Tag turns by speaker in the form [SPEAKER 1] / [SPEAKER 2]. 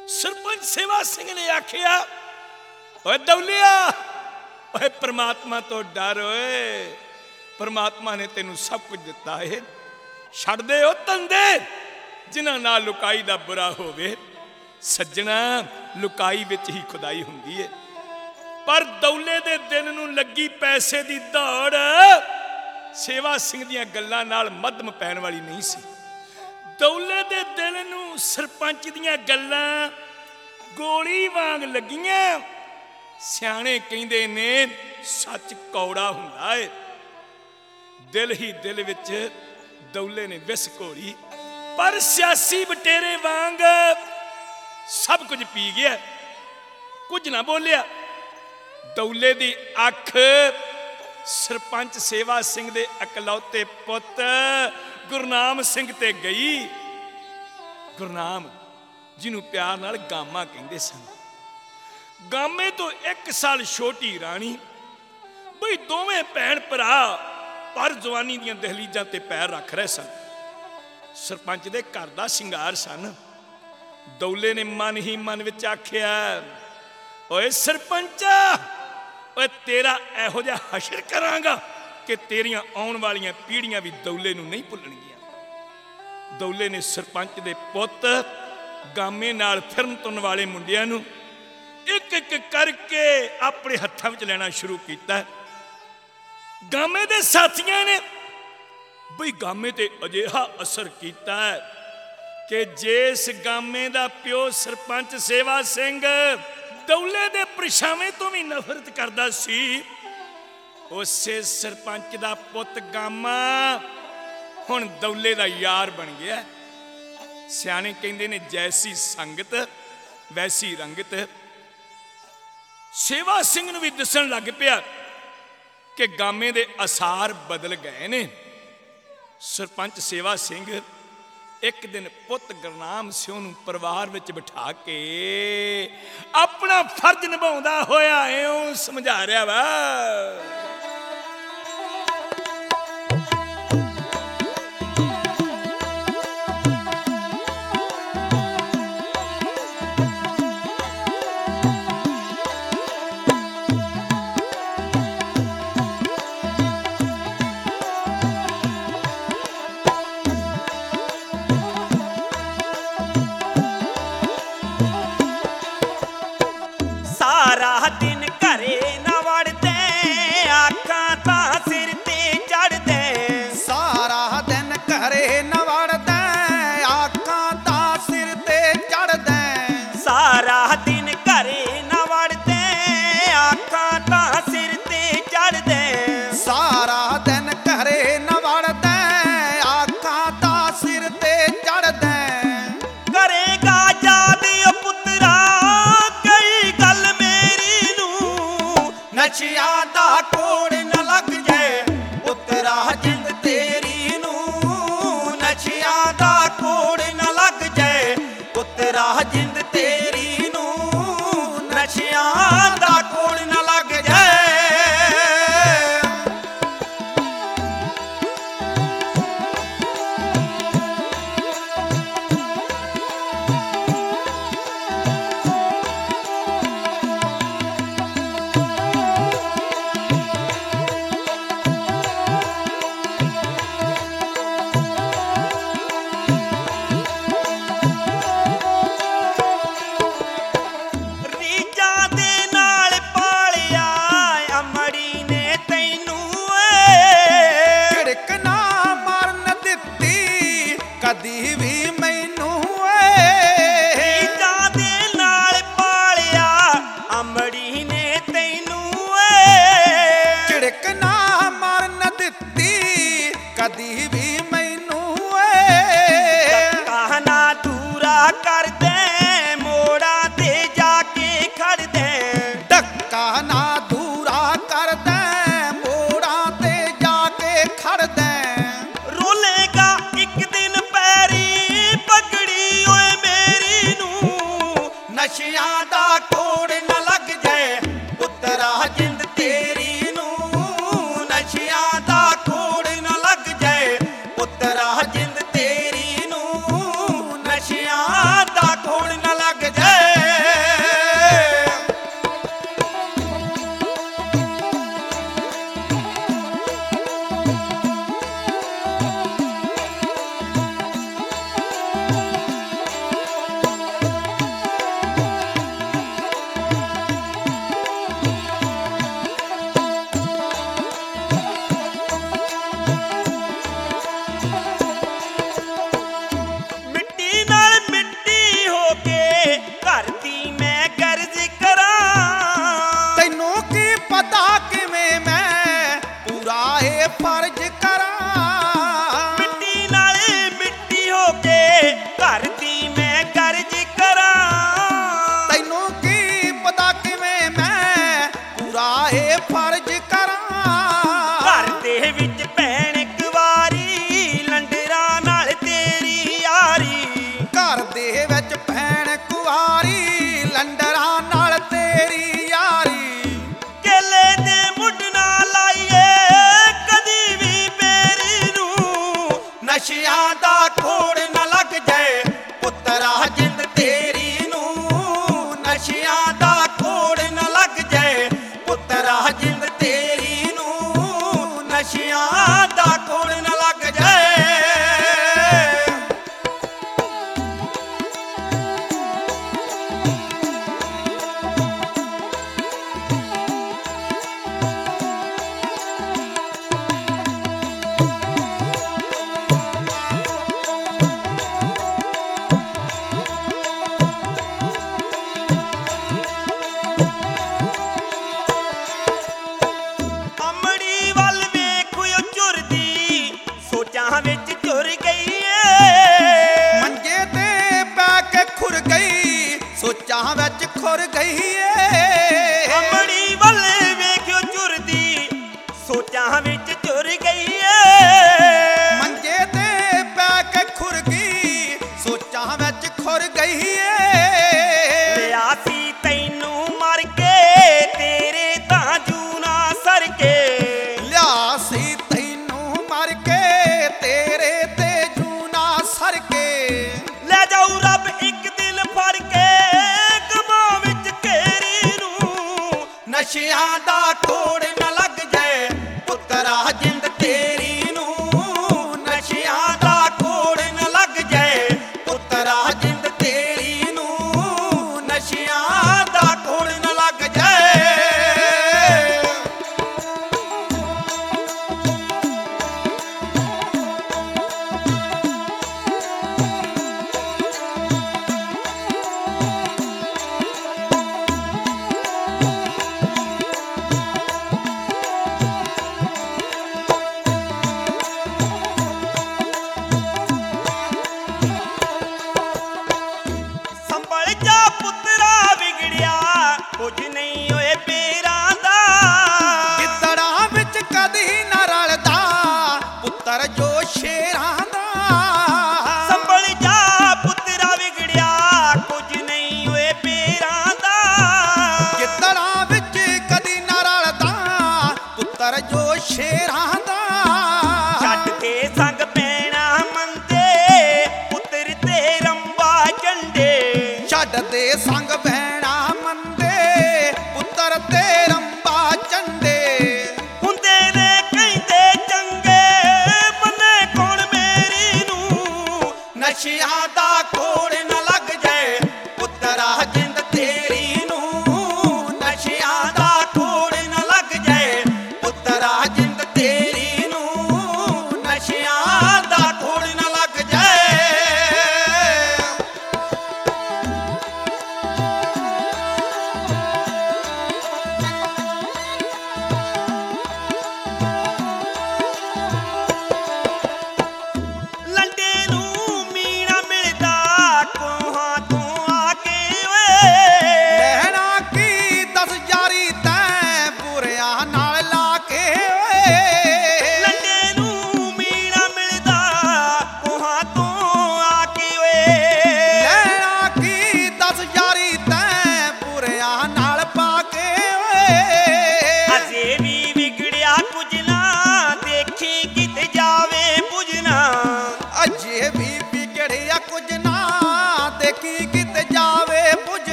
[SPEAKER 1] सरपंच सेवा सिंह ने आखिया, ओए दौलिया, ओए परमात्मा तो डर, ओए परमात्मा ने तेनू सब कुछ दिता है, छड़ दे ओ तंदे जिन्हां नाल लुकाई दा बुरा होवे। सज्जणा, लुकाई विच ही खुदाई हुंदी है। पर दौले दे दिल नूं लगी पैसे दी दौड़ सेवा सिंह दियां गल्लां नाल मद्धम पैण वाली नहीं सी। दौले दे दिल नूं सरपंच दियां गल्लां गोली वांग लगियां। सियाणे कहिंदे ने सच कौड़ा हुंदा है। दिल ही दिल विच दौले ने विस घोली, पर सियासी बटेरे वांग सब कुछ पी गया, कुछ ना बोलिया। दौले दी अख सरपंच सेवा सिंह दे इकलौते पुत गुरनाम सिंह ते गई। गुरनाम जिन्हों प्यार नाल गामा कहंदे सन। गामे तो 1 साल छोटी राणी। बई दोवें भैन भरा पर जवानी दियां दहलीजां ते पैर रख रहे सन। सरपंच दे घर दा सिंगार सन। दौले ने मन ही मन विच आखिया, ओए सरपंच, ओए तेरा इहो जिहा हशर करांगा कि तेरियां आउण वालियां पीढ़ियां भी दौले नूं नहीं भुल्लणगीਆਂ। दौले ने सरपंच दे पुत गामे नाल फिरन तुरन वाले मुंडियां नूं एक एक करके अपने हत्थां विच लैना शुरू कीता। गामे दे साथियां ने बई गामे ते अजिहा असर कीता कि जिस गामे दा प्यो सरपंच सेवा सिंह दौले दे परछावें तो भी नफरत करदा सी, उसे सरपंच दा पुत गामा हुण दौले दा यार बन गया। सियाणे कहंदे ने जैसी संगत वैसी रंगत। सेवा सिंह नूं भी दिसण लग पिया कि गामे दे असार बदल गए ने। सरपंच सेवा सिंह एक दिन पुत गुरनाम सिंह नूं परिवार विच बिठा के अपना फर्ज निभाउंदा होया इउं समझा रिहा वा,
[SPEAKER 2] नशिया दा कोड़ न लग जाए पुत्रा जिंद तेरी नूं। नशिया दा कोड़ न लग जाए पुत्रा जिंद तेरी नूं। नशिया दा कोड़ न लग जाए। नशिया दा कोड़ न लग जाए पुत्रा जिंद तेरी नूं। नशिया दा कोड़ न लग जाए पुत्रा जिंद तेरी नूं। नशिया दा कोड़ न लग जाए। ਕੁਆਰੀ ਲੰਡਰਾਂ ਨਾਲ ਤੇਰੀ ਯਾਰੀ।
[SPEAKER 3] ਕੇਲੇ ਦੇ ਮੁੱਢ ਨਾ ਲਾਈਏ ਕਦੀ ਵੀ ਬੇਰੀ ਨੂੰ,
[SPEAKER 2] ਨਸ਼ਿਆਂ ਦਾ ਕੋੜ ਨਾ ਲੱਗ ਜਾਏ ਪੁੱਤਰਾ ਜਿੰਦ ਤੇਰੀ ਨੂੰ। ਨਸ਼ਿਆਂ ਦਾ ਕੋੜ ਨਾ ਲੱਗ ਜਾਏ ਪੁੱਤਰਾ ਜਿੰਦ ਤੇਰੀ ਨੂੰ। ਨਸ਼ਿਆਂ ਦਾ ਕੋੜ ਨਾ ਲੱਗ ਜਾਏ।
[SPEAKER 3] ਅਮੜੀ ਵੱਲ ਵੇਖ ਉਹ ਝੁਰਦੀ ਸੋਚਾਂ ਵਿੱਚ ਝੁਰ ਗਈ ਏ।
[SPEAKER 2] ਮੰਜੇ ਤੇ ਪੈ ਕੇ ਖੁਰ ਗਈ ਸੋਚਾਂ ਵਿੱਚ ਖੁਰ ਗਈ ਏ।
[SPEAKER 3] ਅਮੜੀ ਵੱਲ ਵੇਖ ਉਹ ਝੁਰਦੀ ਸੋਚਾਂ ਵਿੱਚ ਝੁਰ ਗਈ ਏ।
[SPEAKER 2] ਮੰਜੇ ਤੇ ਪੈ ਕੇ ਖੁਰ ਗਈ ਸੋਚਾਂ ਵਿੱਚ ਖੁਰ ਗਈ ਏ।
[SPEAKER 3] ਲਿਆ ਸੀ ਤੈਨੂੰ ਮਰ ਕੇ ਤੇਰੇ ਤਾਂ ਜੂਨਾ ਸਰ ਕੇ।
[SPEAKER 2] ਲਿਆ ਸੀ ਤੈਨੂੰ ਮਰ ਕੇ ਤੇਰੇ ਤੇ ਜੂਨਾ ਸਰ ਕੇ।
[SPEAKER 3] ਲੈ ਜਾਊ ਰੱਬ ਇੱਕ ਦਿਲ ਫੜ ਕੇ ਗਮਾਂ ਵਿੱਚ ਘੇਰੀ ਨੂੰ।
[SPEAKER 2] ਨਸ਼ਿਆਂ ਦਾ ਕੋੜ ਨਾ ਲੱਗ ਜਾਏ ਪੁੱਤਰਾ ਜਿੰਦ ਤੇਰੀ ਨੂੰ। ਨਸ਼ਿਆਂ ਦਾ ਕੋੜ ਨਾ ਲੱਗ ਜਾਏ ਪੁੱਤਰਾ ਜਿੰਦ ਤੇਰੀ ਨੂੰ। ਨਸ਼ਿਆਂ ਦਾ ਕੋੜ ਨਾ ਲੱਗ ਜਾਏ।
[SPEAKER 3] ਸੰਭਲ ਜਾ ਪੁੱਤਰਾ ਵਿਗੜਿਆ ਕੁਝ ਨਹੀਂ ਓਏ ਪੀਰਾਂ ਦਾ।
[SPEAKER 2] ਗਿੱਦੜਾਂ ਵਿੱਚ ਕਦੀ ਨਾ ਰਲਦਾ ਪੁੱਤਰ ਜੋ ਸ਼ੇਰਾਂ ਦਾ।
[SPEAKER 3] ਸੰਭਲ ਜਾ ਪੁੱਤਰਾ ਵਿਗੜਿਆ ਕੁਝ ਨਹੀਂ ਓਏ ਪੀਰਾਂ ਦਾ।
[SPEAKER 2] ਗਿੱਦੜਾਂ ਵਿੱਚ ਕਦੀ ਨਾ ਰਲਦਾ ਪੁੱਤਰ ਜੋ ਸ਼ੇਰਾਂ ਦਾ।
[SPEAKER 3] ਛੱਡ ਕੇ ਸੰਗ ਪੈਣਾ ਮੰਦੇ ਪੁੱਤਰ ਤੇ ਰੰਬਾ ਝੰਡੇ।
[SPEAKER 2] ਛੱਡ ਦੇ ਸੰਗ